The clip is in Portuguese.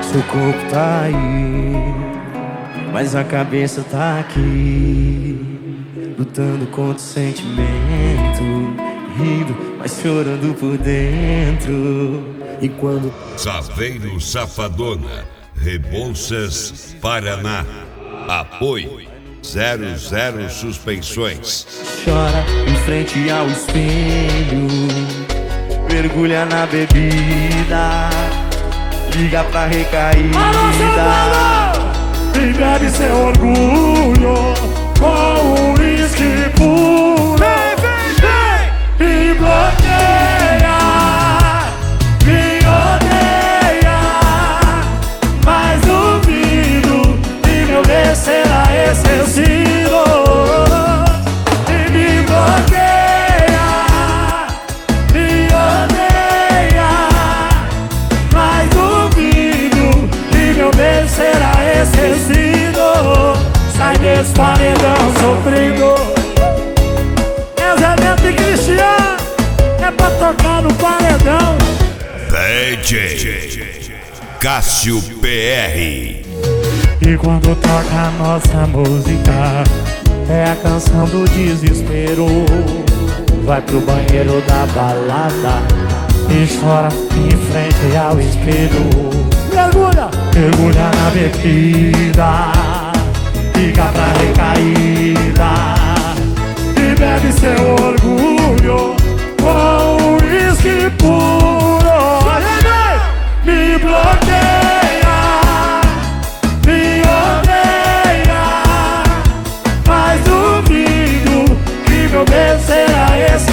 Seu corpo tá aí, mas a cabeça tá aqui, lutando contra o sentimento, rindo, mas chorando por dentro. E quando Saveiro Safadona, Rebouças, Paraná. Apoio 00 Suspensões. chora em frente ao espelho, mergulha na bebida, liga pra recaída e bebe seu orgulho com o uísque puro. E bloqueia, me odeia, mas duvido que meu bem será esquecido. E me bloqueia, me odeia, mas duvido que meu bem será esquecido. Sai desse paredão sofrido. Zé e Cristiano é pra tocar no paredão. DJ Cássio PR. E quando toca a nossa música, é a canção do desespero. Vai pro banheiro da balada e chora em frente ao espelho. Mergulha, mergulha na bebida, fica pra recaída e bebe seu orgulho com o uísque puro. Me bloqueia, me odeia, mas duvido que meu bem será esse.